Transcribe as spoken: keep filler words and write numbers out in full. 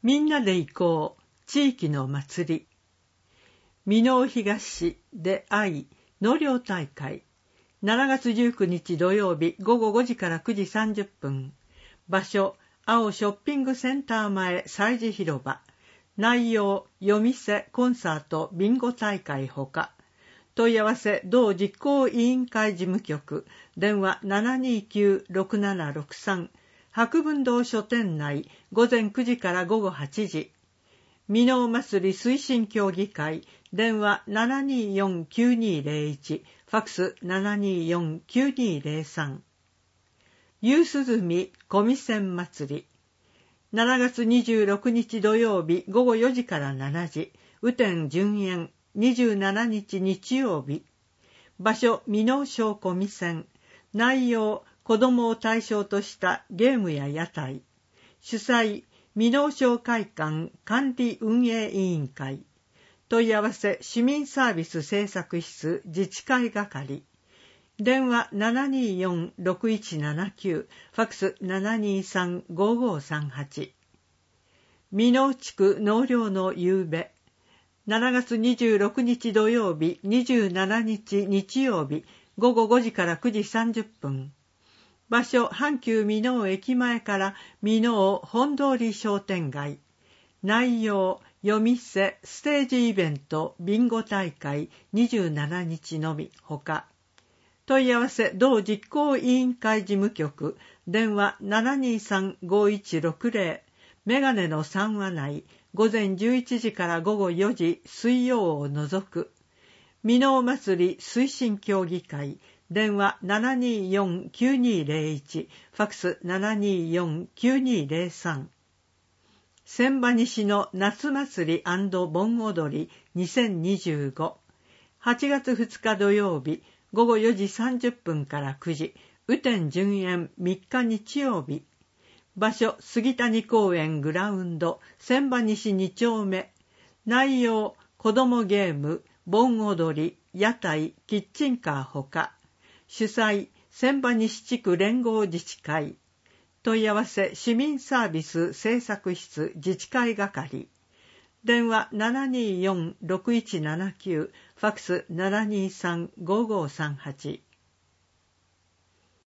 みんなで行こう地域の祭り。箕面東市で愛納涼大会。しちがつじゅうくにち土曜日ごごごじからくじさんじゅっぷん。場所、青ショッピングセンター前催事広場。内容、夜店、コンサート、ビンゴ大会ほか。問い合わせ、同実行委員会事務局。電話 ななにきゅうろくななろくさん。博文堂書店内、午前くじから午後はちじ。箕面祭り推進協議会。電話 ななによんきゅうにぜろいち。ファックス ななによんきゅうにぜろさん。夕涼み小見線祭り。しちがつにじゅうろくにち土曜日ごごよじからしちじ。雨天順延。にじゅうしちにち日曜日。場所、箕面小小見線。内容、子どもを対象としたゲームや屋台。主催、箕面小会館管理運営委員会。問い合わせ、市民サービス政策室自治会係。電話 ななによんろくいちななきゅう。ファックス ななにさんごごさんはち。箕面地区納涼の夕べ。しちがつにじゅうろくにち土曜日にじゅうしちにち日曜日ごごごじからくじさんじゅっぷん。場所、阪急箕面駅前から箕面本通り商店街。内容、夜店、ステージイベント、ビンゴ大会にじゅうしちにちのみほか。問い合わせ、同実行委員会事務局。電話 ななにさんごいちろくぜろ。メガネの三話内。午前じゅういちじから午後よじ、水曜を除く。箕面祭り推進協議会。電話 ななによんきゅうにぜろいち。ファックス ななによんきゅうにぜろさん。千葉西の夏祭り&盆踊りにせんにじゅうご。はちがつふつか土曜日ごごよじさんじゅっぷんからくじ。雨天順延みっか日曜日。場所、杉谷公園グラウンド、千葉西に丁目。内容、子どもゲーム、盆踊り、屋台、キッチンカーほか。主催、千葉西地区連合自治会。問い合わせ、市民サービス政策室自治会係。電話 ななによんろくいちななきゅう。ファックス ななにさんごごさんはち。